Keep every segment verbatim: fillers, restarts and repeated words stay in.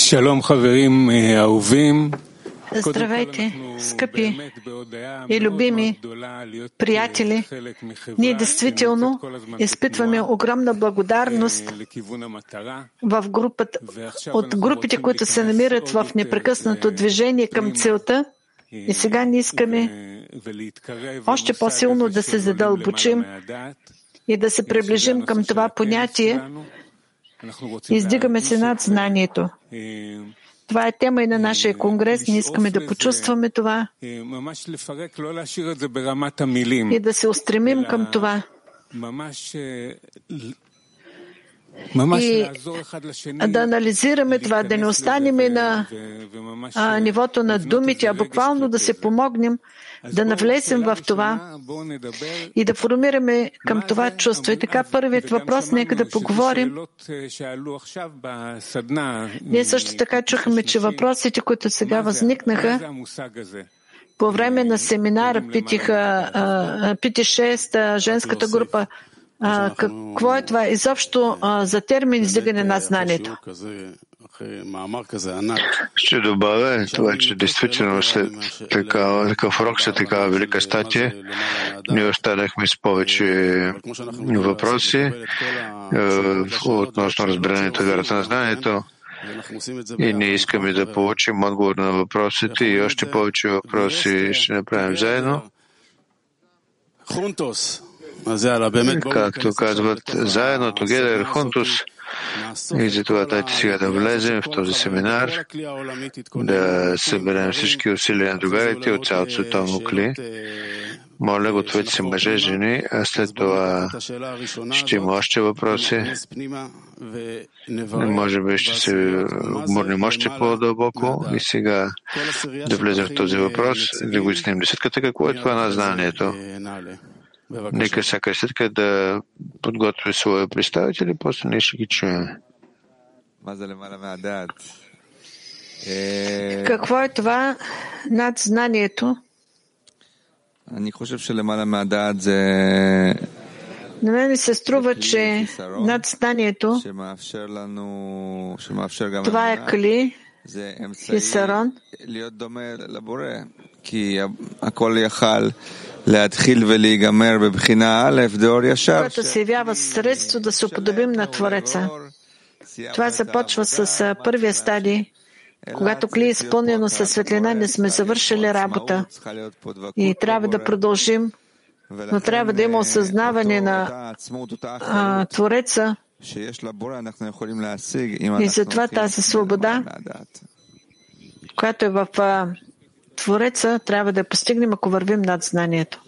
Здравейте, скъпи и любими приятели! Ние действително изпитваме огромна благодарност в групата, от групите, които се намират в непрекъснато движение към целта. И сега ние искаме още по-силно да се задълбочим и да се приближим към това понятие. Издигаме се над знанието. Това е тема и на нашия конгрес. Ние искаме да почувстваме това и да се устремим към това. И да анализираме това, да не останем на а, нивото на думите, а буквално да се помогнем да навлезем в това и да формираме към това чувство. И така, първият въпрос, нека да поговорим. Ние също така чухме, че въпросите, които сега възникнаха по време на семинара Пити шест, женската група, А, какво е това изобщо а, за термин издигане на знанието? Ще добавя това, че действително след такъв урок, след такава велика статия, ние останахме с повече въпроси относно разбирането и вярата на знанието. И ние искаме да получим отговор на въпросите и още повече въпроси ще направим заедно. Както казват, заедно, together, juntos. И затова дайте сега да влезем в този семинар, да съберем всички усилия на другарите от цялото световно кли. Моля, гответе се мъже, жени, а след това ще има още въпроси. Може би ще се обморнем още по-дълбоко и сега да влезем в този въпрос, да го изснем десетката. Какво е това на знанието? Нека всяка следка да подготви своя представител и после ние ще ги чуем. Какво е това над знанието? На мен ми се струва, че над знанието това е кли, хисарон, което се явява средство да се уподобим на Твореца. Това започва с първия стадий. Когато кли е изпълнено със светлина, не сме завършили работа и трябва да продължим, но трябва да има осъзнаване на а, Твореца и затова тази свобода, която е в а, Твореца, трябва да я постигнем, ако вървим над знанието.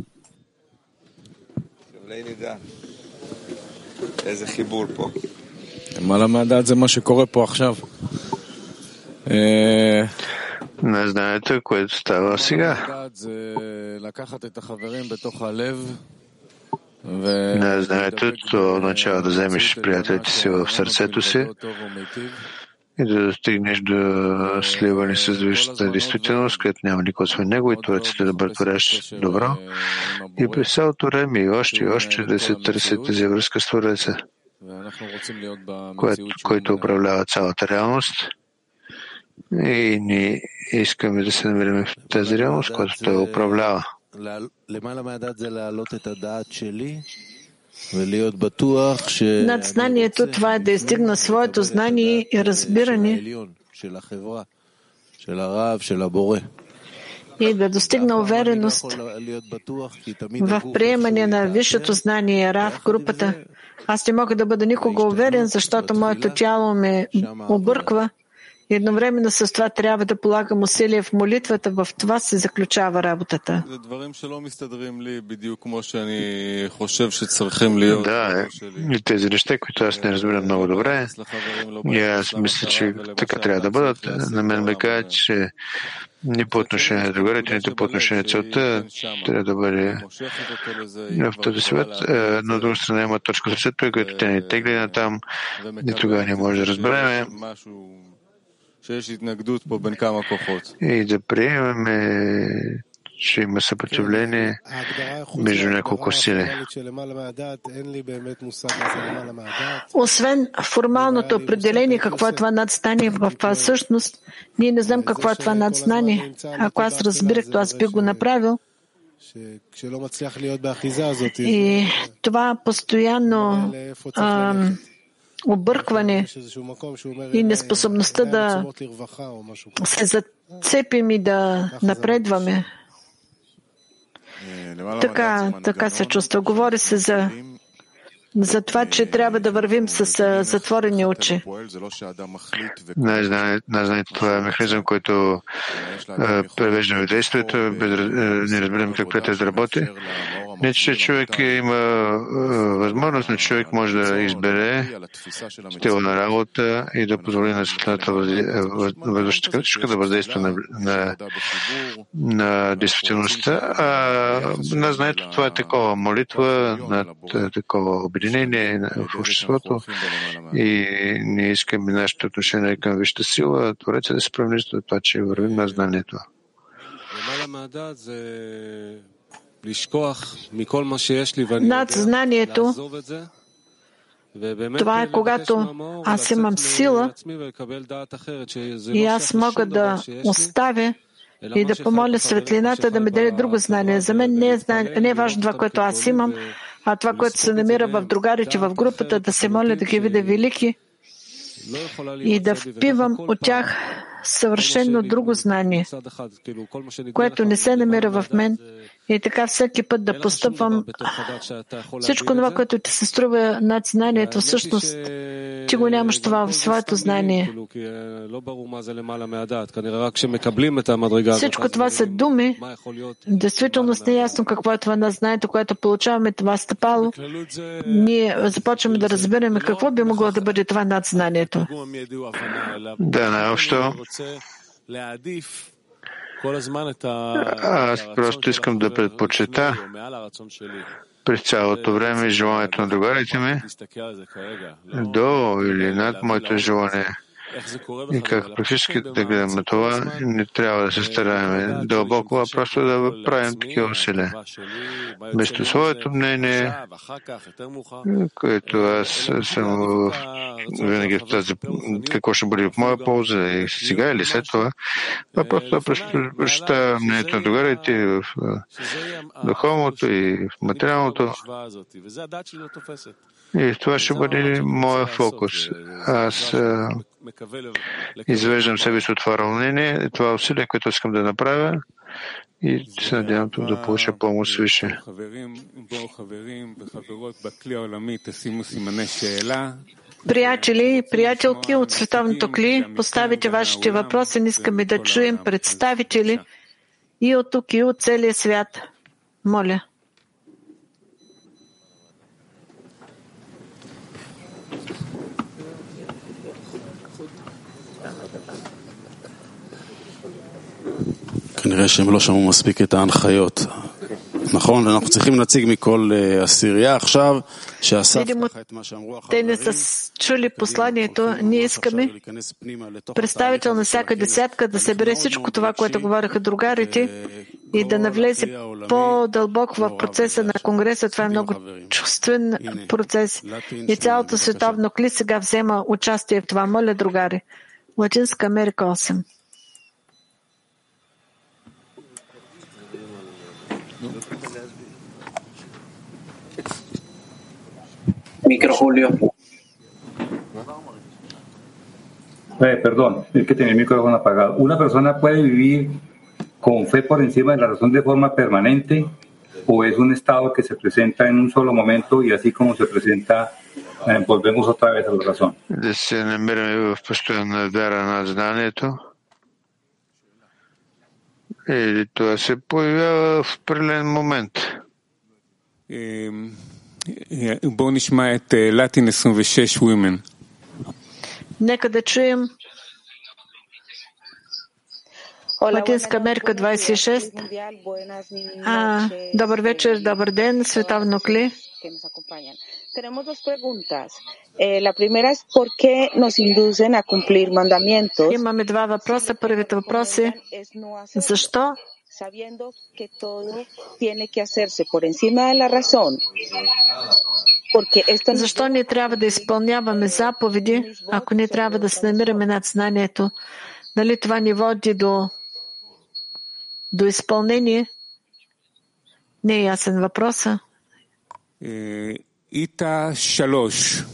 Не знаете, което става сега. Не знаете, то означава да вземеш приятелите си в сърцето си и да достигнеш до сливане с висшата действителност, където няма никой освен него и Творецът е добър творещ добро. И през цялото време и още и още да се търси тази връзка с Твореца, който управлява цялата реалност. И ние искаме да се намерим в тази реалност, която той управлява. Над знанието това е да издигна своето знание и разбиране и да достигна увереност в приемане на висшето знание Рав групата. Аз не мога да бъда никога уверен, защото моето тяло ме обърква. Едновременно с това трябва да полагам усилия в молитвата. В това се заключава работата. Да, и тези неща, които аз не разбирам много добре, и аз мисля, че така трябва да бъдат. На мен ме казва, че ни по отношение на другарите, нито по отношение на целта, трябва да бъде в този свет. Но от друга страна има точка в сърцето, която тя не тегли на там, и тогава не може да разбереме. И да приемем че има съпротивление между няколко сили. Освен формалното определение какво е това надзнание, в същност ние не знам какво е това надзнание. Ако аз разбирах, то аз би го направил. И това постоянно а, объркване и неспособността да се зацепим и да напредваме. Така, така се чувства. Говори се за, за това, че трябва да вървим с затворени очи. Най-знанието това е механизъм, който превеждаме в действието, не разбираме как трябва да работи. Не, че човек има възможност, но човек може да избере стила на работа и да позволи на светлината въздушната да въздейства на, на, на действителността. А на знанието това е такова молитва, на такова обединение в обществото и ние искаме нашето отношение към висшата сила, Твореца да се промени за това, че вървим на знанието. Над знанието, това е когато аз имам сила и аз мога да оставя и да помоля светлината да ми даде друго знание. За мен не е, знание, не е важно това, което аз имам, а това, което се намира в другарите, в групата, да се моля да ги видя велики и да впивам от тях съвършено друго знание, което не се намира в мен. И така всеки път да постъпвам. Всичко това, което ти се струва над знанието, всъщност ти го нямаш това в своето знание. Всичко това са думи. Действително не е ясно какво е това над знанието, което получаваме това стъпало. Ние започваме да разбираме какво би могло да бъде това над знанието. Да, най-общо. Аз просто искам да предпочета през цялото време желанието на другарите ми до или над моето желание. И как практически да гледаме това, не трябва да се стараем дълбоко, а просто да правим такива усилия. Вместо своето мнение, което аз съм в, винаги в тази, какво ще бъде в моя полза, и сега или след това, а просто да преща мнението на другарите и в духовното, и в материалното. И това ще бъде моя фокус. Аз а, извеждам себе си от това равнение, това усилие, което искам да направя, и се надявам да получа помощ свише. Приятели, приятелки от Световното кли, поставите вашите въпроси, не искаме да чуем представители и от тук, и от целия свят. Моля. כנראה שהם לא שמעו מספיק את ההנחיות. נכון, אנחנו צריכים להציג מכל עשירייה עכשיו, שאסף ככה את מה שאמרו אחרי. Те не са чули посланието. Ние искаме представител на всяка десятка да събере всичко това, което говориха другарите и да навлезе по-дълбоко в процеса на Конгреса. Това е много чувствен процес. И цялото световно кли сега взема участие в това. Моля, другари. Латинска Америка осем. Micro, Julio. Eh, perdón, es que tenía el micrófono apagado. ¿Una persona puede vivir con fe por encima de la razón de forma permanente o es un estado que se presenta en un solo momento y así como se presenta, eh, volvemos otra vez a la razón? Да се намираме в постоянна вяра на знанието или това се появява в определен момент? בואו נשמע את לטין עשרים ושש women. Нека да чуем Латинска Америка двадесет и шест. А, добър вечер, добър ден, Световно кли. Tenemos dos preguntas. Eh, la primera es ¿por qué nos inducen a cumplir mandamientos? Имаме два въпроса. Първият въпрос е защо sabiendo que todo tiene que hacerse por encima de la razón. Защо не трябва да изпълняваме заповеди, ако не трябва да се намираме над знанието? Дали това ни води до, до изпълнение? Не е ясен въпроса. Ита Шалош.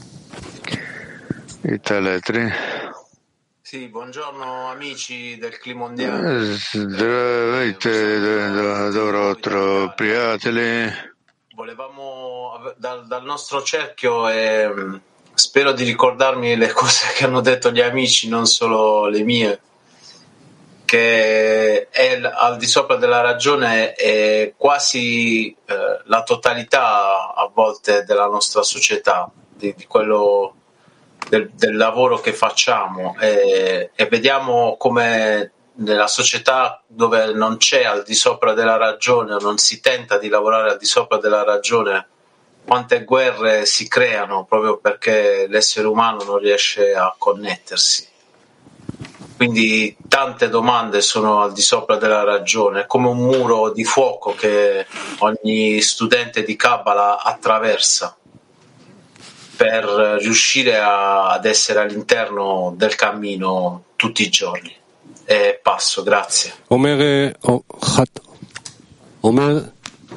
Ита Летри. Sì, buongiorno amici del Climondiale. Здравейте, добро утро, приятели. Volevamo dal, dal nostro cerchio e spero di ricordarmi le cose che hanno detto gli amici, non solo le mie, che è al di sopra della ragione è quasi eh, la totalità a volte della nostra società, di, di quello del, del lavoro che facciamo e, e vediamo come nella società dove non c'è al di sopra della ragione o non si tenta di lavorare al di sopra della ragione, quante guerre si creano proprio perché l'essere umano non riesce a connettersi. Quindi tante domande sono al di sopra della ragione, è come un muro di fuoco che ogni studente di Kabbalah attraversa per riuscire a, ad essere all'interno del cammino tutti i giorni. E passo, grazie. Omer, oh, khat, Omer,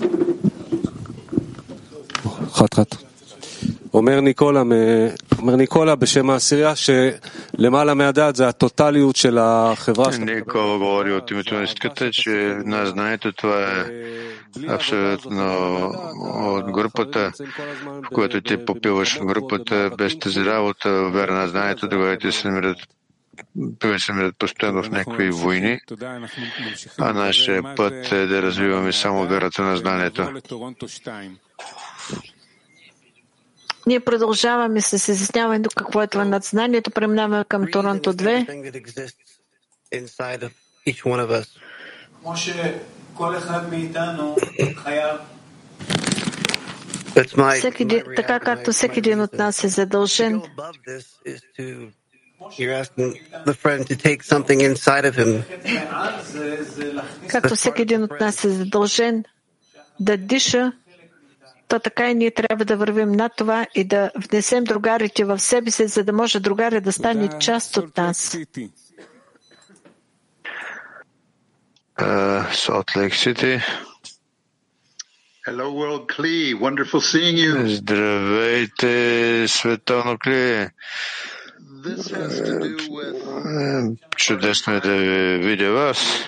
khat, khat. אומר ניקולה, אומר ניקולה בשם העשירייה שלמעלה מהדעת זה הטוטליות של החברה. Никола говори от името на иската, че на знанието това е абсолютно от групата, в която ти попиваш групата без тази работа, вера на знанието, другите се намират се намират постоянно в някакви войни, а нашия път е да развиваме само верата на знанието. Ние продължаваме с изясняването какво е това надзнанието. Преминаваме към Торонто две. Всеки, така както всеки един от нас е задължен както всеки един от нас е задължен да диша, то така и ние трябва да вървим над това и да внесем другарите в себе си, за да може другаря да стане част от нас. Солт Лейк Сити. Hello, World Kli. Wonderful seeing you. Здравейте, световно Кли. Чудесно е да видя вас.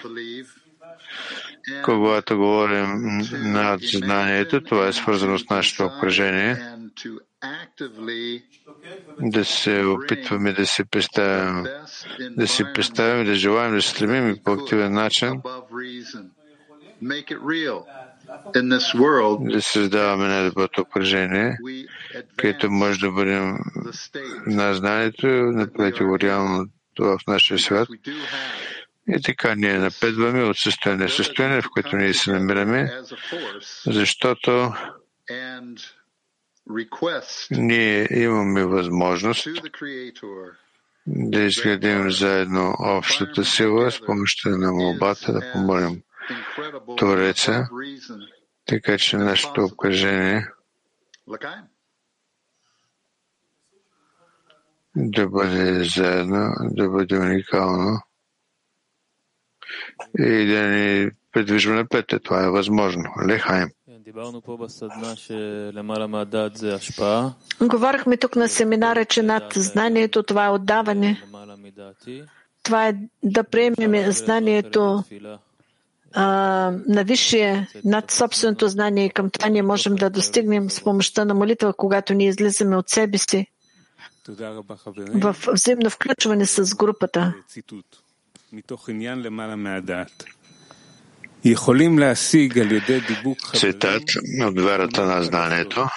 Когато говорим над знанието, това е свързано с нашето обкръжение. Да се опитваме да си представим, да си представим, да желаем, да се стремим и по активен начин да създаваме най-доброто обкръжение, където може да бъдем на знанието, направите го реално това в нашия свят. И така ние напредваме от състояние в състояние, в което ние се намираме, защото ние имаме възможност да изградим заедно общата сила с помощта на молбата, да помолим Твореца, така че нашето обкръжение да бъде заедно, да бъде уникално и да ни придвижва напред. Това е възможно. Лехаим. Говорихме тук на семинара, че над знанието това е отдаване. Това е да приемем знанието а, на висшие, над собственото знание и към това ние можем да достигнем с помощта на молитва, когато ние излизаме от себе си в взаимно включване с групата. Цитат от верата на знанието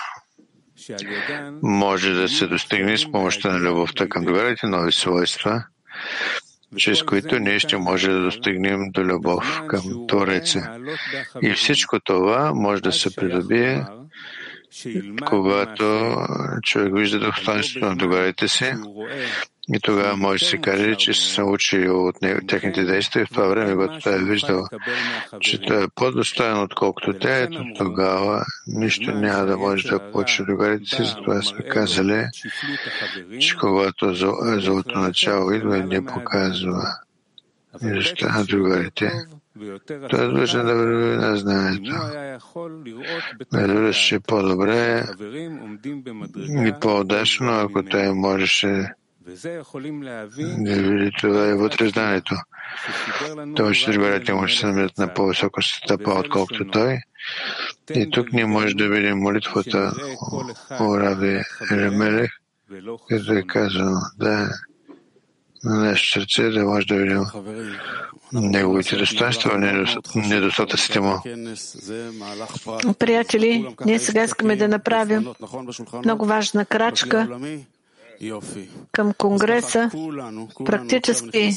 може да се достигне с помощта на любовта към другарите, нови свойства, чрез които ние ще може да достигнем до любов към Твореца. И всичко това може да се придобие когато човек вижда достоинството на другарите си, и тогава може да се каже, че се научи от техните действия. В това време, когато той е виждал, че той е по-достоен, отколкото те, тогава нищо няма да може да получи другарите си. Затова сме казали, че когато злото начало идва и не показва милостта на другарите, той е длъжен да върви на знанието. Разбира се, че е по-добре и по-удачно, ако той можеше да види това и вътре в знанието. Това, че другарите може да се намерят на по-висока стъпа, отколкото той. И тук ние може да видим молитвата о Раби Елемелех, като е казано, да, на нашето сърце, да може да видим неговите достоинства, недостатъците му. Приятели, ние сега искаме да направим много важна крачка към Конгреса, практически,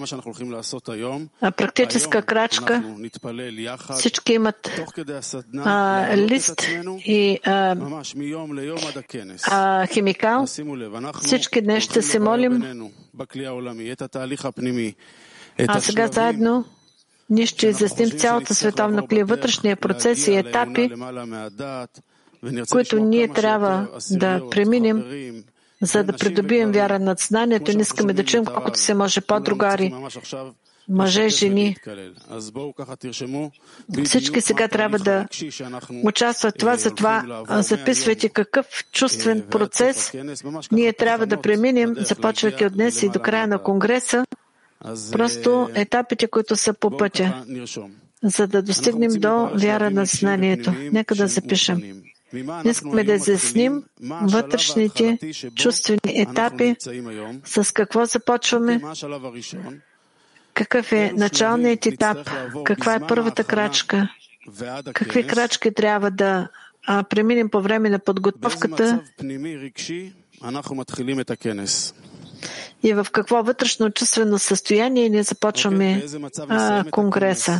практическа крачка. Всички имат а, лист и а, а, химикал. Всички днес ще се молим. А сега заедно ние ще изясним цялата световна клия, вътрешния процес и етапи, които ние трябва да преминем, за да придобием вяра над знанието. Не искаме да чуем колкото се може по-другари, мъже, жени. Всички сега трябва да участват в това, затова записвайте какъв чувствен процес ние трябва да преминем, започвайки от днес и до края на Конгреса, просто етапите, които са по пътя, за да достигнем до вяра на знанието. Нека да запишем. Искаме да изясним вътрешните чувствени етапи, с какво започваме, какъв е началният етап, каква е първата крачка, какви крачки трябва да а, преминем по време на подготовката и в какво вътрешно чувствено състояние ние започваме а, Конгреса.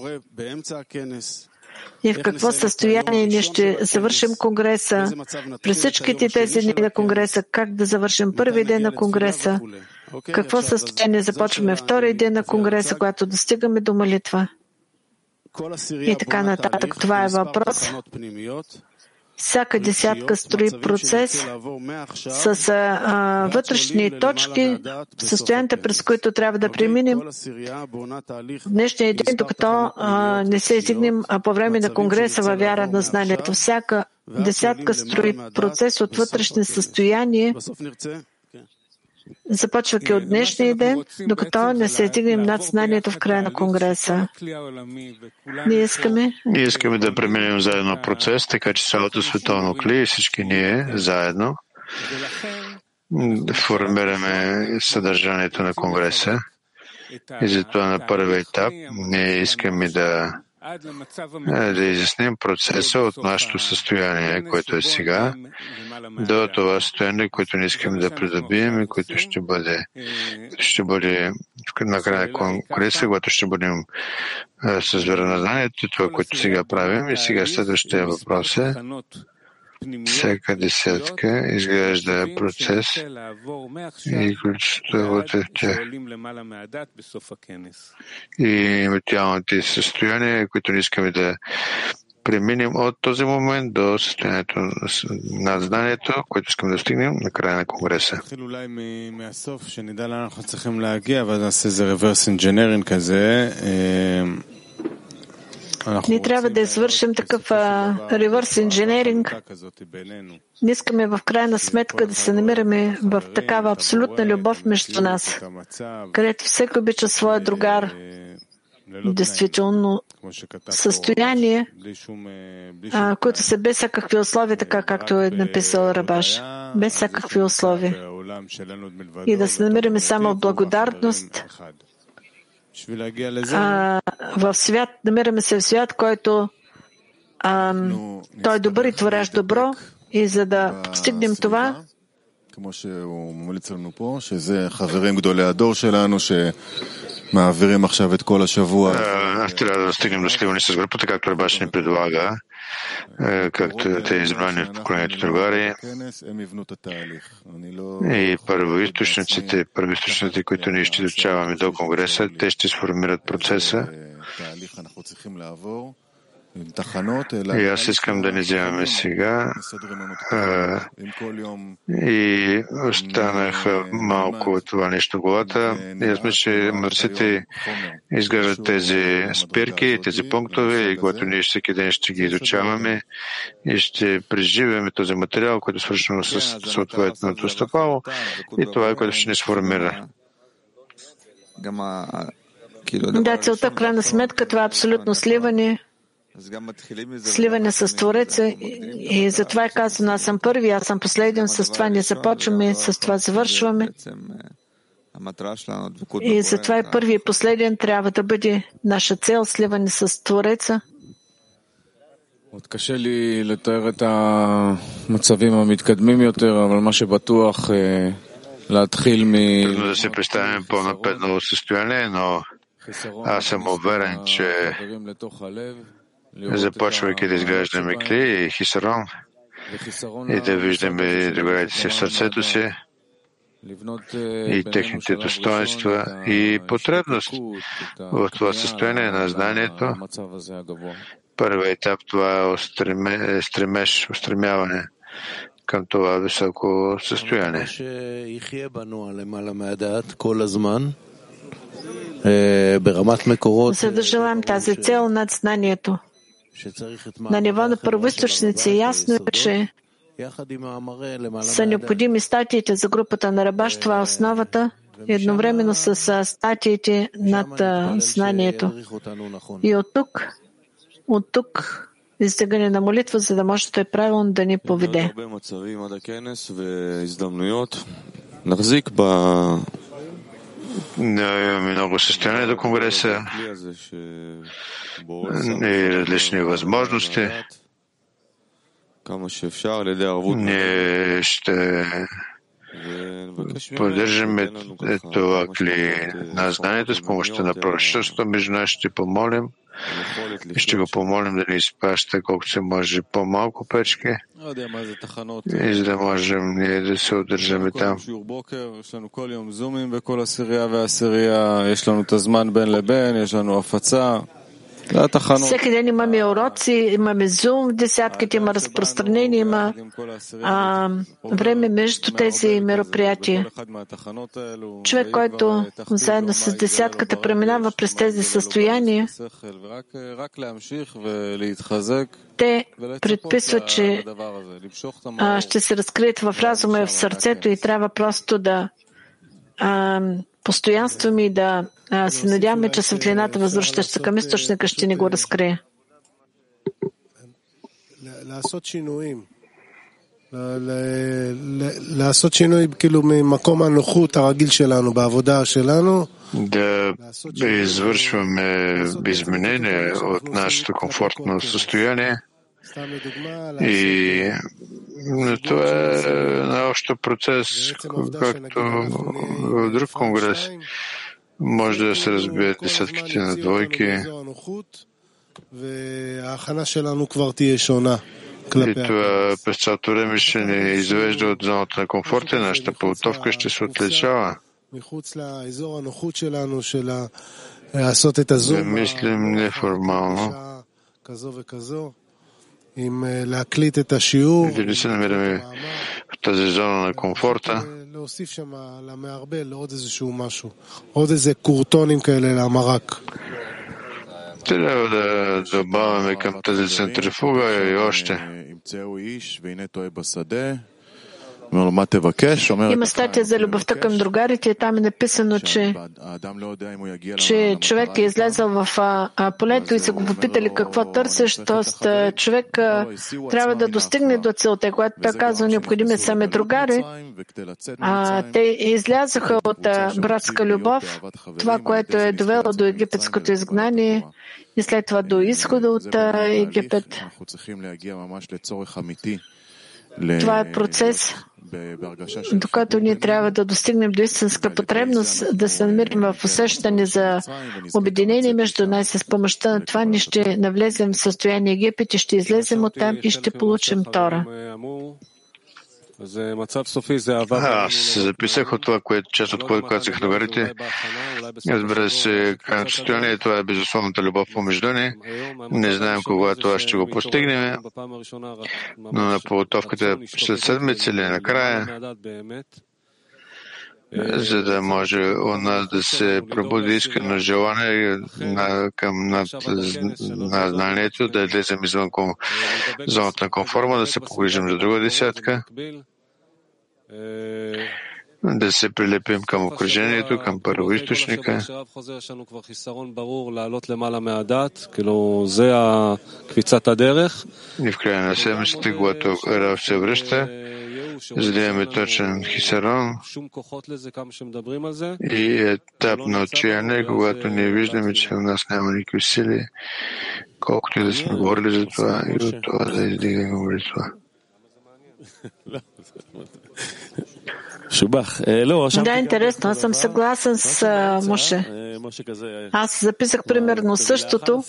И в какво състояние ние ще завършим Конгреса, през всичките тези дни на Конгреса, как да завършим първи ден на Конгреса, какво състояние започваме втори ден на Конгреса, когато достигаме до молитва. И така нататък. Това е въпрос. Всяка десятка строи процес с а, вътрешни точки, състоянията, през които трябва да преминем в днешния ден, докато а, не се изигнем по време на Конгреса във вяра на знанието. Всяка десятка строи процес от вътрешни състояния, започвайки от днешния ден, докато не се стигнем над знанието в края на Конгреса. Ние искаме... Ние искаме да преминем заедно процес, така че цялото световно кли и всички ние заедно да формираме съдържанието на Конгреса. И затова на първи етап ние искаме да да изясним процеса от нашето състояние, което е сега, до това състояние, което не искаме да придобием и което ще бъде, ще бъде на края на Конгреса, когато ще бъдем с вера на знанието, това, което сега правим. И сега следващия въпрос е: всяка десятка изглежда процес и ключото вътре в тях. И материалните състояния, които не искаме да преминем от този момент до състоянието на знанието, което искаме да стигнем на края на Конгреса. Ние трябва да извършим такъв реверс инженеринг. Не искаме в крайна сметка да се намираме в такава абсолютна любов между нас, където всеки обича своя другар. Действително състояние, а, които са без всякакви условия, така както е написал Рабаш. Без всякакви условия. И да се намираме само в благодарност. А, в свят, намираме се в свят, който а, той е добър и творящ добро, и за да постигнем това, כמו שהוא ממליץ לנו פה, שזה חברים גדולי הדור שלנו שמעבירים עכשיו את כל השבוע. Трябва да стигнем до сливане с групата, както Рабаш ни предлага, както те избрани в поколението другари. И първоизточниците, първоизточниците, които ние ще изучаваме до Конгреса, те ще сформират процеса. И аз искам да не вземаме сега. И останах малко от това нещо в главата. И аз мисля, че мъдреците изграждат тези спирки, тези пунктове, и когато ние всеки ден ще ги изучаваме и ще преживеме този материал, който е свършено с съответното стъпало, и това е, което ще ни сформира. Да, целта в крайна сметка това е абсолютно сливане, сливане с Твореца, и затова е казано: аз съм първи, аз съм последен, с това не започваме, с това завършваме. И затова и първи и последен трябва да бъде наша цел, сливане с Твореца. עוד קשה לי לתאר את המצבים המתקדמים יותר, אבל מה שבטוח להתחיל מ... да се представим по-напреднало състояние, но аз съм уверен, че започвайки да изграждаме кли и хисарон и да виждаме другарите си в сърцето си и техните достоинства и потребност в това състояние на знанието, първият етап това е стремеж, устремяване към това високо състояние. За да желаем тази цел над знанието. На ниво на първоизточници ясно е, че са необходими статиите за групата на Рабаш, това е основата, едновременно с статиите над знанието. И от тук, от тук издигане на молитва, за да може той правилно да ни поведе. Имаме много състояния до Конгреса и различни възможности. Ние ще поддържаме това кли на знанието с помощта на пророчеството. Между нас ще помолим и ще го помолим да ни изпраща колкото се може по-малко печки, и за да можем ние да се удържаме там. Всеки ден имаме уроци, имаме зум в десятките, има разпространение, има а, време между тези мероприятия. Човек, който заедно с десятката преминава през тези състояния, те предписват, че а, ще се разкрият в разума и в сърцето и трябва просто да а, постоянстваме и да а, се надяваме, че светлината, възвръщаща към източника, ще ни го разкрие. לעשות שינוי כאילו ממקום הנוחות הרגיל שלנו בעבודה שלנו. Да извършваме изменения от нашето комфортно състояние. И това е на общо процес, както в друг конгрес може да се разбият десетките на двойки. И това през цялото време ще ни извежда от зоната на комфорта и нашата подготовка ще се отличава. Да мислим неформално. И да се намираме в тази зона на комфорта. Трябва да добавяме към тази центрифуга и още. Има статия за любовта към другарите и там е написано, че, че човек е излезъл в а, полето и са го попитали какво търсиш, т.е. човек а, трябва да достигне до целта, когато той казва необходими сами другари. А, те излязоха от а, братска любов, това, което е довело до египетското изгнание и след това до изхода от а, Египет. Това е процес, докато ние трябва да достигнем до истинска потребност, да се намирим в усещане за обединение между нас, с помощта на това ние ще навлезем в състояние Египет и ще излезем оттам и ще получим Тора. Аз записах от това, което част от което казах на горите. Разбира се, крайното състояние, това е безусловната любов помежду ни. Не знаем кога това ще го постигнем, но на подготовката след седмица или накрая, за да може у нас да се пробуди искрено желание на, към над, на знанието, да излезем извън ком, зоната на конформа, да се погрижим за друга десятка, да се прилепим към окружението, към първоизточника. И в края на седмицата, когато Рав се връща, за да имаме точен хисарон и етап на отчаяние, когато ние виждаме, че у нас няма никакви сили, колкото и да сме говорили за това и от това да издигаме молитва. Да, интересно. Аз съм съгласен с Моше. Аз записах примерно същото.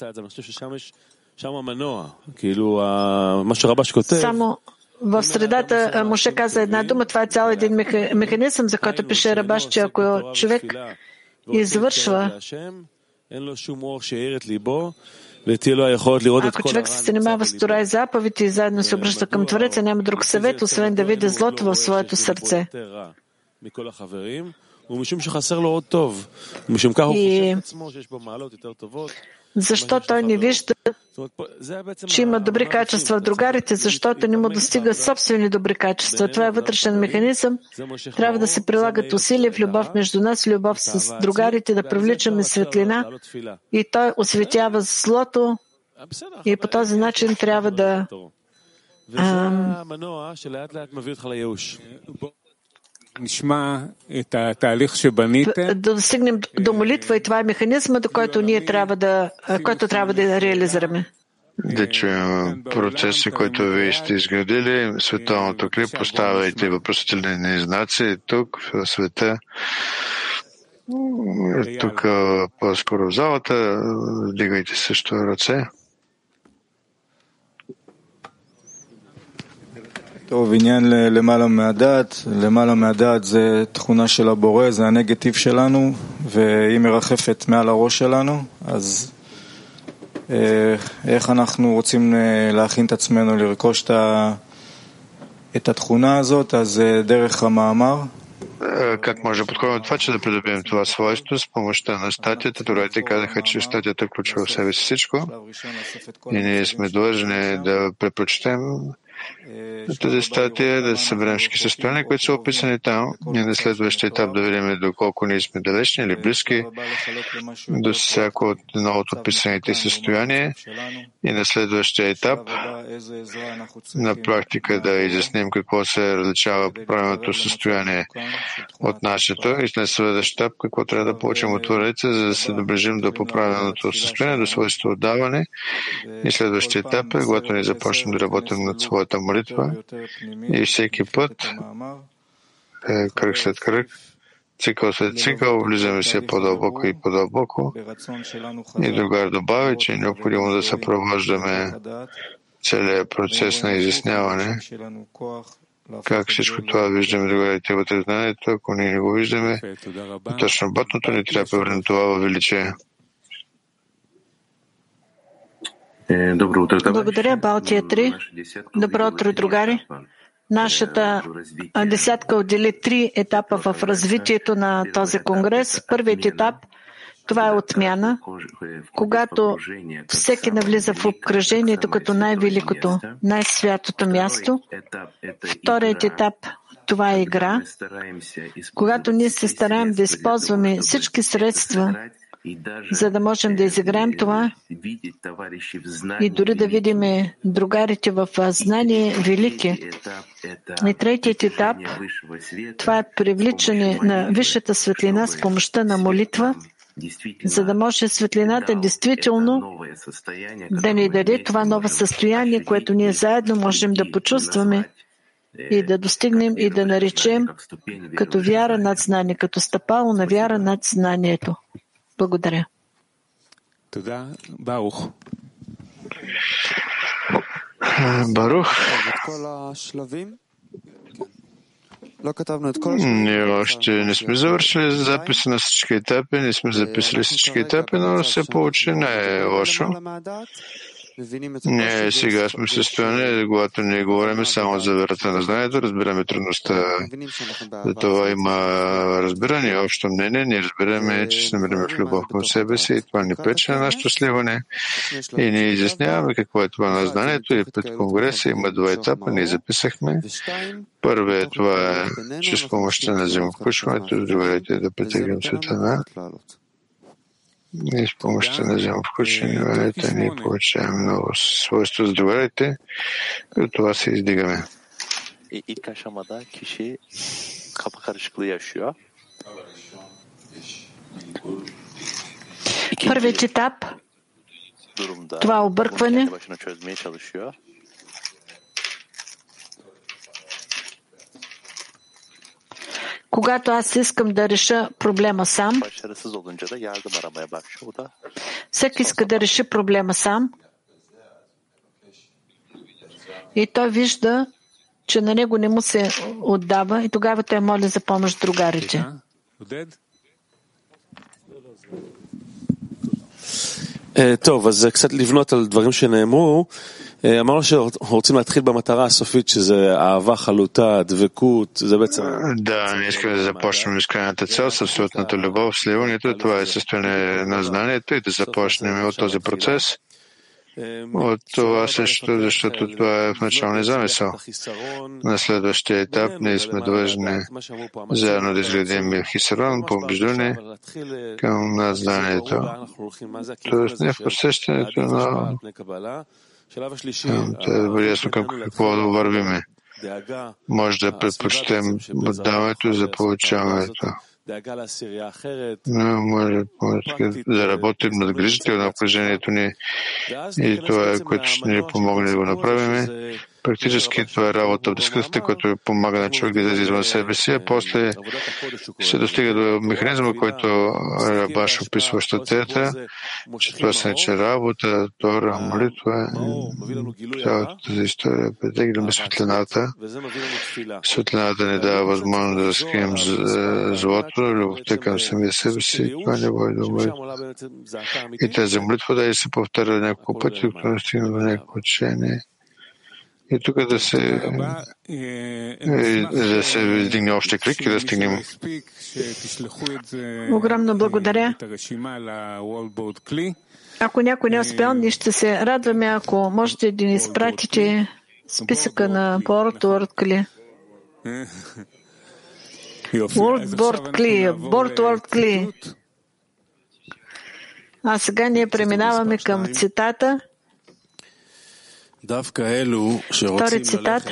Само в средата Моше каза една дума. Това е цял един механизъм, за който пише Рабаш, че ако човек извършва, ако човек се занимава с Тора и заповеди и заедно се обръща към Твореца, няма друг съвет, освен да види злото в своето сърце. И защо той не вижда, че има добри качества в другарите, защото не му достига собствени добри качества. Това е вътрешен механизъм. Трябва да се прилагат усилия в любов между нас, любов с другарите, да привличаме светлина и той осветява злото и по този начин трябва да да достигнем до молитва и това е механизма, до който ние трябва да, който трябва да реализираме. Да чуем процеса, който вие сте изградили, световното клип, поставяйте въпросителни знаци тук в света. Тук по-скоро в залата, вдигайте също ръце. טוב, עניין למעלה מהדעת, למעלה מהדעת זה תכונה של הבורא, זה הנגטיב שלנו, והיא מרחפת מעל הראש שלנו, אז איך אנחנו רוצים להכין את עצמנו לרכוש את התכונה הזאת, אז דרך המאמר. Как може да подходим от това, че да придобием това свойство с помощта на статията? Турайте казаха, че статията включва в себе си всичко и ние сме длъжни да предпочетем тази статия, да съберем всички състояния, които са описани там и на следващия етап да видим доколко ние сме далечни или близки до всяко от едно от описаните състояния и на следващия етап на практика да изясним какво се различава правилното състояние от нашето и на следващия етап какво трябва да получим от Твореца, за да се доближим до поправеното състояние, до своето отдаване и следващия етап е, когато ни започнем да работим над своята молитва и всеки път, е, кръг след кръг, цикъл след цикъл, влизаме все по-дълбоко и по-дълбоко. И другар добави, че е необходимо да съпровождаме целият процес на изясняване. Как всичко това виждаме другарите вътре в знанието, ако ние не го виждаме, точно обратното ни трябва да превърнем това във величие. Благодаря, Балтия три. Добро утро, другари. Нашата десятка отдели три етапа в развитието на този конгрес. Първият етап, това е отмяна, когато всеки навлиза в обкръжението като най-великото, най-святото място. Вторият етап, това е игра, когато ние се стараем да използваме всички средства, за да можем да изиграем това и дори да видим другарите в знание велики. И третият етап, това е привличане на висшата светлина с помощта на молитва, за да може светлината действително да ни даде това ново състояние, което ние заедно можем да почувстваме и да достигнем и да наречем като вяра над знание, като стъпало на вяра над знанието. Благодаря. Барух. Ние още не сме завършили записа на всички етапи, не сме записали всички етапи, но се получи не е лошо. Ние сега сме в състояние, когато ние говорим само за верата на знанието, разбираме трудността. За това има разбиране, общо мнение, ние разбираме, че се намираме в любов към себе си и това ни пречи на нашето сливане. И ние изясняваме какво е това на знанието и пред конгреса има два етапа, ние записахме. Първият това е, че с помощта на взаимовключването, другите да притеглим светлина. И с помощта на взаимовключването ние получаваме много свойства с другите, като това се издигаме. İlk aşamada kişi kafa karışıklığı yaşıyor. Първият етап, това объркване, когато аз искам да реша проблема сам, всеки иска да реши проблема сам и той вижда, че на него не му се отдава и тогава той моли за помощ другарите. טוב, אז קצת לבנות על דברים שנאמרו. אמרנו שרוצים להתחיל במטרה הסופית, שזה אהבה חלוטה, דבקות, זה בעצם... Да, ние искаме да започнем с крайната цел, с абсолютната любов, сливането, това е състояние на знанието и да започнем от този процес. От това също, защото това е в началния замисъл. На следващия етап ние сме длъжни заедно да изгледим Хисарон по убеждане към знанието. Тоест не в посещането, но да бъде ясно към какво да вървиме. Може да предпочитем отдаването за получаването. Но може да работим над грижите на напрежението ни и това е, което ще ни помогне да го направим. Практически това е работа в дискусията, която помага на човек да излезе извън себе си, а после се достига до механизма, който Рабаш описва в статията, че това се нарича работа, Тора, молитва, цялата тази история. Претегляме светлината. Светлината ни дава възможност да разкрием злото, любовта към самия себе си. Това не води до молитва. И тази молитва да и се повтаря няколко пъти, докато не стигне до някакво учение. И тук да се, да се вдигне още крик и да стигнем. Огромно благодаря. Ако някой не е успял, ние ще се радваме, ако можете да ни изпратите списъка на Board Кли. Board Кли, Board Кли. А сега ние преминаваме към цитата. Втори цитат.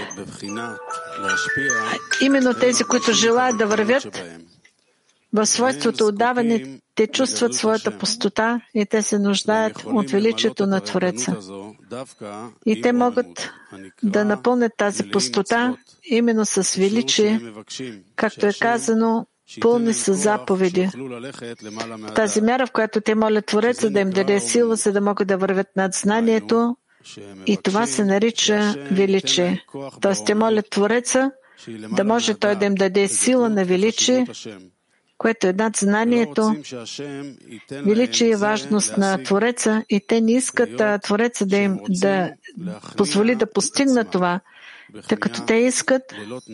Именно тези, които желаят да вървят в свойството отдаване, те чувстват своята пустота и те се нуждаят от величието на Твореца. И те могат да напълнят тази пустота именно с величие, както е казано, пълни с заповеди. В тази мяра, в която те молят Твореца да им даде сила, за да могат да вървят над знанието, и това се нарича величие. Тоест те молят Твореца да може Той да им даде сила на величие, което е над знанието. Величие и важност на Твореца и те не искат Твореца да им да позволи да постигнат това, тъй като те искат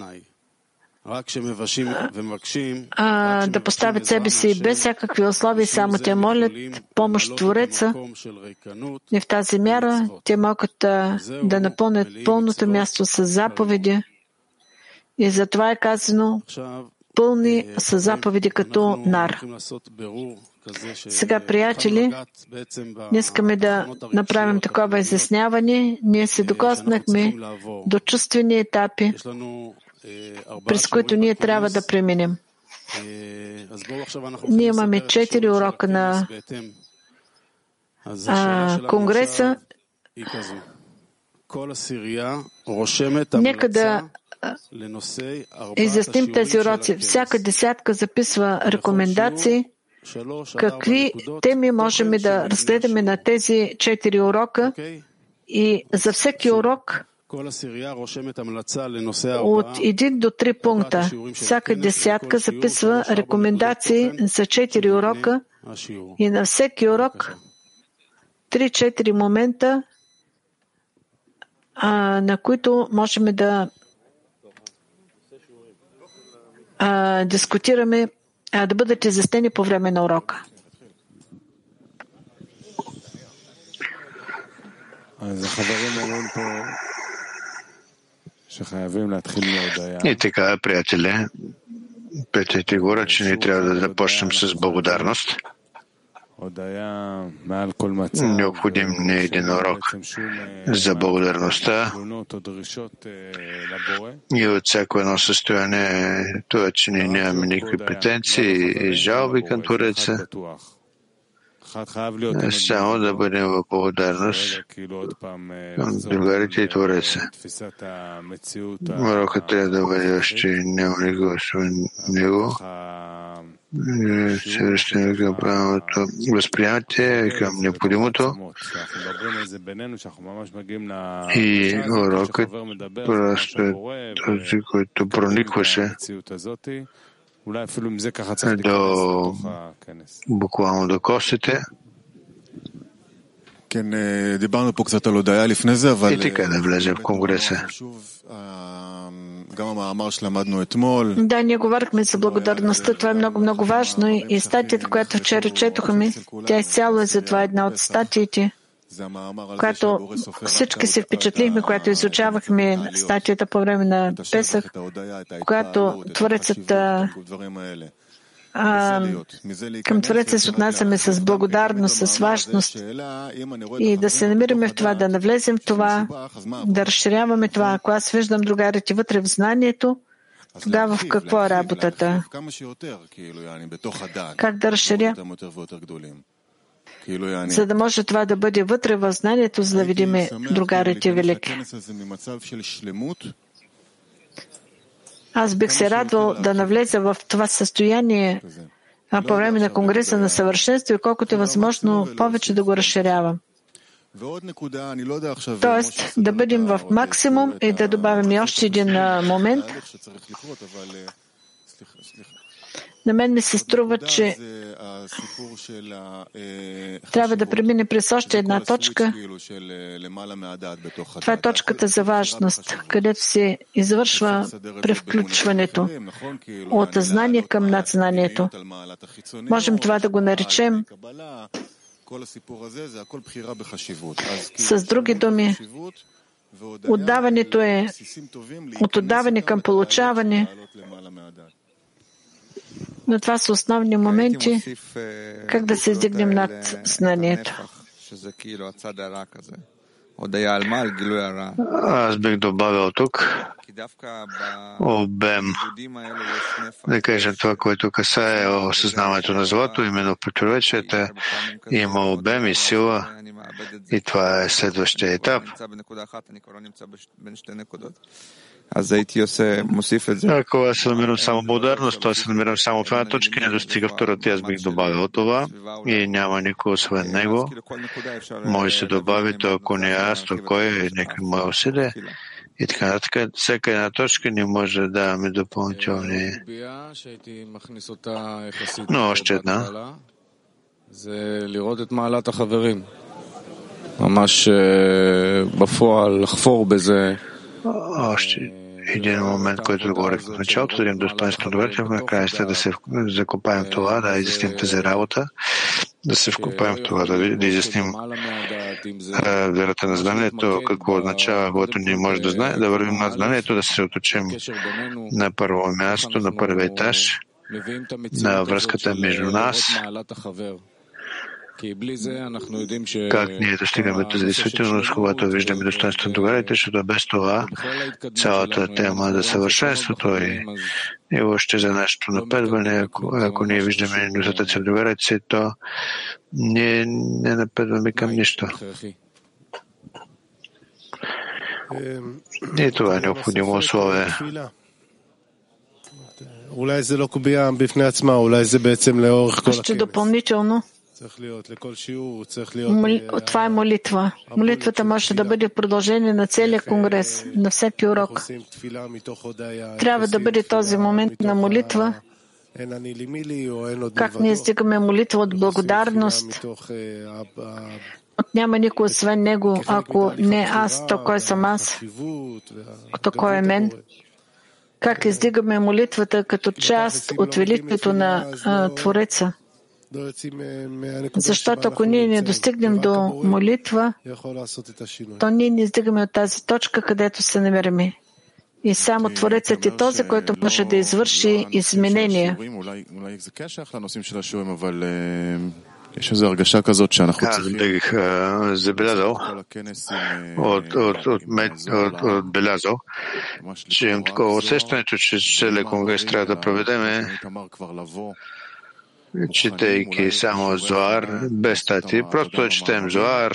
а, да поставят себе си без всякакви условия, само те молят помощ Твореца и в тази мяра те могат а, да напълнят пълното място с заповеди и затова е казано пълни с заповеди като нар. Сега, приятели, не искаме да направим такова изясняване. Ние се докоснахме до чувствени етапи, през които ние трябва да преминем. Ние имаме четири урока на а, Конгреса. Нека да изясним тези уроци. Всяка десятка записва рекомендации. Какви теми можем да разгледаме на тези четири урока и за всеки урок от един до три пункта. Всяка десятка записва рекомендации за четири урока и на всеки урок три-четири момента, а, на които можем да а, дискутираме, а, да бъдат изяснени по време на урока. И така, приятели, приятелите говорят, че ние трябва да започнем с благодарност. Необходим не е един урок за благодарността и от всяко едно състояние това, че ние нямаме никакви претенции и жалби към Твореца. Само да бъдем в благодарност към другарите и Твореца. Урокът трябва да бъде още няма никого освен него. Се връщаме към правилното възприятие, към необходимото. И урокът просто е този, който проникваше до буквално до костите. И така да влезе в Конгреса. Да, ние говорихме за благодарността. Това е много-много важно. И статията, която вчера четохме, тя изцяло е за това една от статиите, която всички се впечатлихме, когато изучавахме статията по време на Песах, когато Творецът А, към Твореца се отнасяме с благодарност, с важност и да се намираме в това, да навлезем в това, да разширяваме това. Ако аз виждам другарите вътре в знанието, тогава в какво е работата? Как да разширя? За да може това да бъде вътре в знанието, за да видим другарите велики. Аз бих се радвал да навлеза в това състояние а по време на Конгреса на съвършенство и колкото е възможно повече да го разширявам. Тоест да бъдем в максимум и да добавим още един момент. На мен ми се струва, че трябва да премине през още една точка. Това е точката за важност, където се извършва превключването от знание към надзнанието. Можем това да го наречем с други думи. Отдаването е от отдаване към получаване. Но това са основни моменти, как да се издигнем над знанието. Аз бих добавил тук обем, да кажем това, което касае осъзнаването на злато, именно в противоречията има обем и сила и това е следващия етап. Ако аз се намирам само благодарност, то се намирам само в една точка, не достига втората, аз бих добавил това и няма никой освен него. Може да се добави, то ако не аз, то кой е, нека мое усилие. И така нататък, всяка една точка не може да даваме допълнителни. Но още една. ממש בפועל לחפור בזה. Още един момент, който говорих в началото, да дадем достоинство на въртя, накрая сте да се закопаем в това, да изясним тази работа, да се вкопаем в това, да, да изясним верата на знанието, какво означава, когато ние може да знаем, да вървим над знанието, да се отучим на първо място, на първи етаж, на връзката между нас. Как ние достигаме тази действителност, когато виждаме достоинството на другарите, защото без това цялата тема за съвършенството и, и още за нашето напредване, ако, ако ние виждаме недостатъци в другарите, то ние не напредваме към нищо. И това е необходимо условие. Още допълнително, това е молитва. Молитвата може да бъде продължение на целия конгрес, на всеки урок. Трябва да бъде този момент на молитва, как ние стигаме молитва от благодарност. От няма никой освен него, ако не аз, то кой съм аз, то кой е мен. Как издигаме молитвата като част от величието на а, Твореца. Защото ако ние не достигнем до молитва, то ние не издигаме от тази точка, където се намираме. И само Творецът е този, който може да извърши изменения. Аз бих забелязал, отбелязал, че имам такова усещането, че целият конгрес трябва да проведеме, четейки само Зоар, без статии, просто да четем Зоар.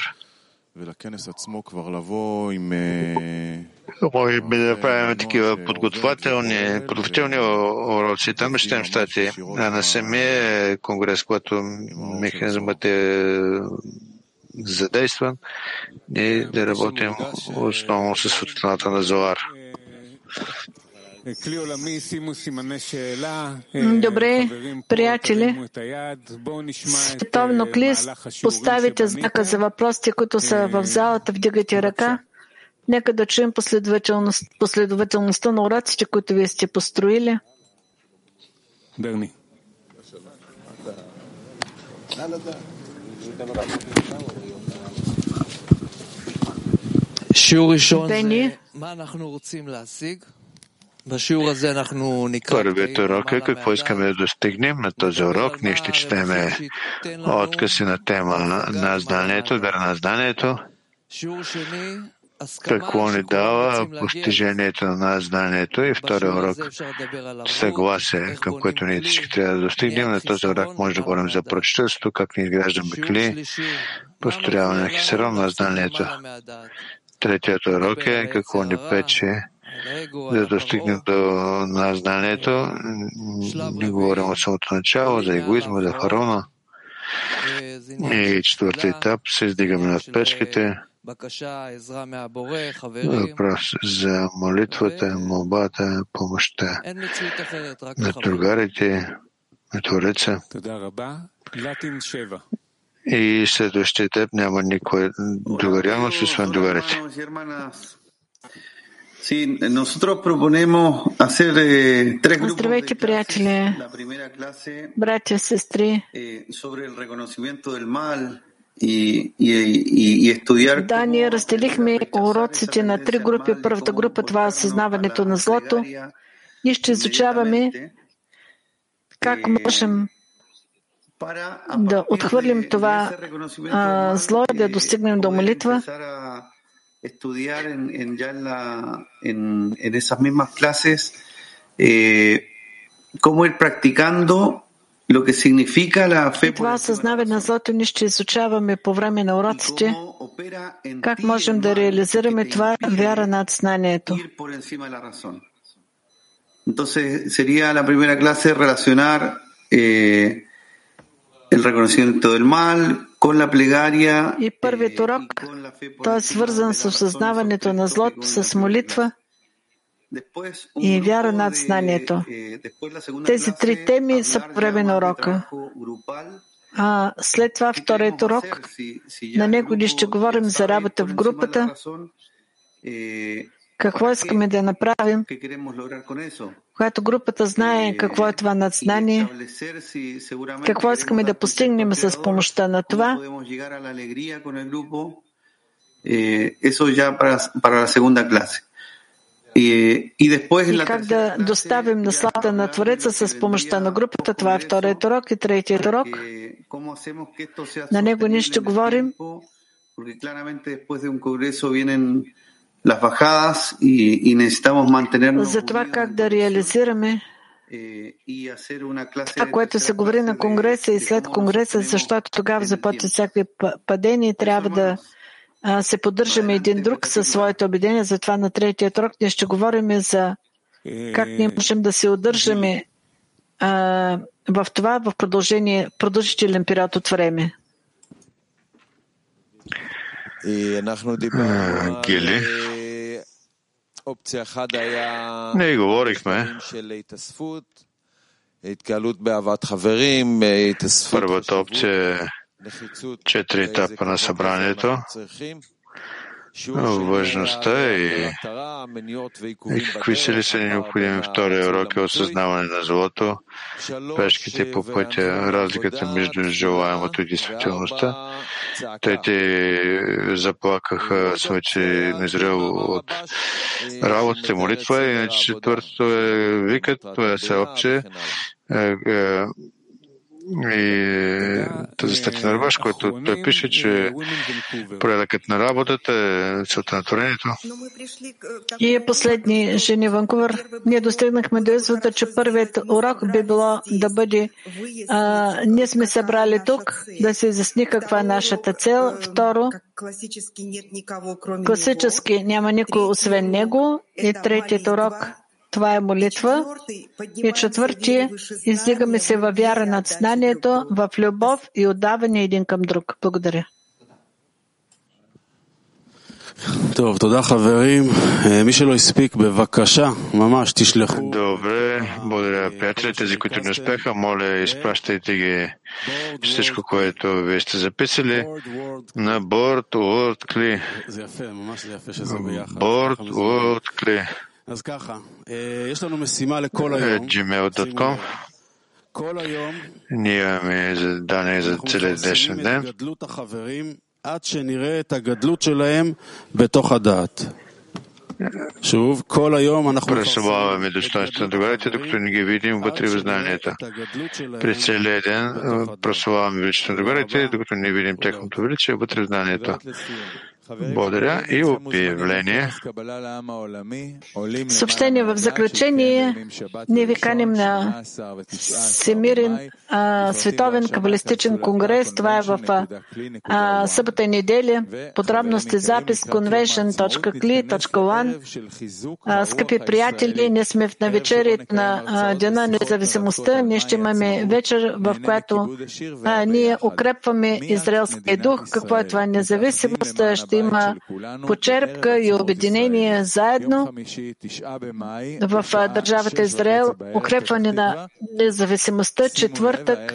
Може би да правим такива подготвителни, подготвителни уроци, там четем статии, а на самия конгрес, когато механизмът е задействан, и да работим основно с светлината на Зоар. Добре, приятели, световно кли, поставите знака за въпросите, които са в залата, вдигайте ръка. Нека да чуем последователност, последователността на уроците, които вие сте построили. Берни. Бени. Първият урок е какво искаме да достигнем на този урок. Ние ще четеме откъси на тема на знанието, вера на знанието. Какво ни дава постижението на знанието, и втория урок съгласие, към което ние всички трябва да достигнем. На този урок може да говорим за прочителството, как ни изграждаме кли, построяване на хисарон на знанието. Третият урок е какво ни пече да достигнем до на знанието. Не говорим от самото начало за егоизма, за фараона. И четвърти етап се издигаме над печките. Въпрос за молитвата, молбата, помощта на другарите, на Твореца. И следващия етап няма никой другаряност, освен другарите. Здравейте, приятели, братя, сестри. Да, ние разделихме уроците на три групи. Първата група, това е съзнаването на злото. Ние ще изучаваме как можем да отхвърлим това а, зло и да достигнем до молитва. Estudiar en, en ya en, la, en, en esas mismas clases eh, cómo ir practicando lo que significa la fe. И това съзнаване на злото ние ще изучаваме по време на уроците. Как можем да реализираме това вяра над знанието. Entonces sería la primera clase relacionar eh, el reconocimiento del mal con la plegaria. И първият урок, той е свързан с осъзнаването на злото, с молитва и вяра над знанието. Тези три теми са по време на урока. А след това вторият урок, на него ние ще говорим за работа в групата, какво искаме да направим, когато групата знае какво е това надзнание, какво искаме да постигнем с помощта на това. И как да доставим наслада на Твореца с помощта на групата, това е вторият урок. И третият урок, на него ние ще говорим за това как да реализираме това, което се говори на Конгреса и след Конгреса, защото тогава започват всякакви падения и трябва да се поддържаме един друг със своето обединение. Затова на третия урок ние ще говорим за как ние можем да се удържаме а, в това в продължение, продължителен период от време. Гили. Ние говорихме първата опция е четири етапа на събранието, важността и, и какви сили са необходими. Втория урок е осъзнаване на злото, пешките по пътя, разликата между желаемото и действителността. Те заплакаха своите незрело от работата, молитва, иначе четвъртото е викът, това е съобщие. И тази статия на Рабаш, който той пише, че порядъкът на работата е целта на творението. И последни жени Ванкувър, ние достигнахме до извода, че първият урок би било да бъде а, ние сме събрали тук, да се изясни каква е нашата цел. Второ, класически няма никой освен него. И третият урок, това е молитва. И четвърти, издигаме се във вяра над знанието, в любов и отдаване един към друг. Благодаря. טוב, תודה חברים. מי שלא הספיק, בבקשה, ממש תשלחו. Добре, благодаря, приятели. Тези, които не успяха, моля, изпращайте ги всичко, което вие сте записали на Board WordCli. Board WordCli. אז ככה, יש לנו משימה לכל היום. gmail dot com. כל היום. ние имаме задание за целия днешен ден. גדלות החברים עד שנראה את הגדלות שלהם בתוך הדעת. שוב, כל היום אנחנו пресъбаваме достоинството на договорите, докато не ги видим вътре в знанието. През целия ден прославяме величието на договорите, докато не видим техното величие вътре в знанието. Благодаря и обявление. Съобщение в заключение. Ние ви каним на Всемирен а, световен кабалистичен конгрес. Това е в а, събота и неделя. Подробности запис convention точка cli точка one. Скъпи приятели, ние сме в навечерието на а, Дена на независимостта. Ние ще имаме вечер, в която а, ние укрепваме израелския дух. Какво е това независимост? Ще има почерпка и обединение заедно в държавата Израел, укрепване на независимостта, четвъртък,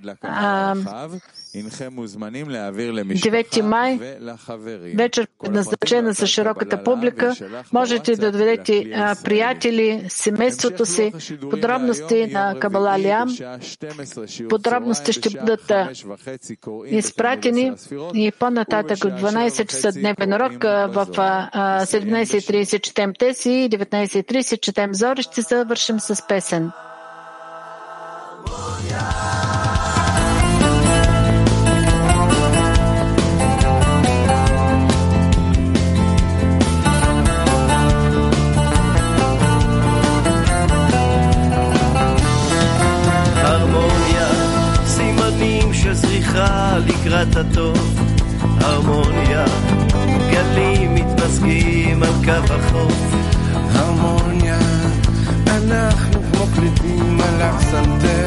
девети май, вечер предназначена за широката публика. Можете да доведете приятели, семейството си, подробности на Кабала Алиам. Подробности ще бъдат изпратени и по-нататък от дванайсет часа дневен урок в седемнайсет и трийсет четем тези и деветнайсет и трийсет четем Зори. Ще завършим с песен. הרמוניה, סימנים של זריחה לקראת הטוב. הרמוניה, גלים מתמזגים על קו החוף. הרמוניה, אנחנו כמו קליטים על הפסנתר.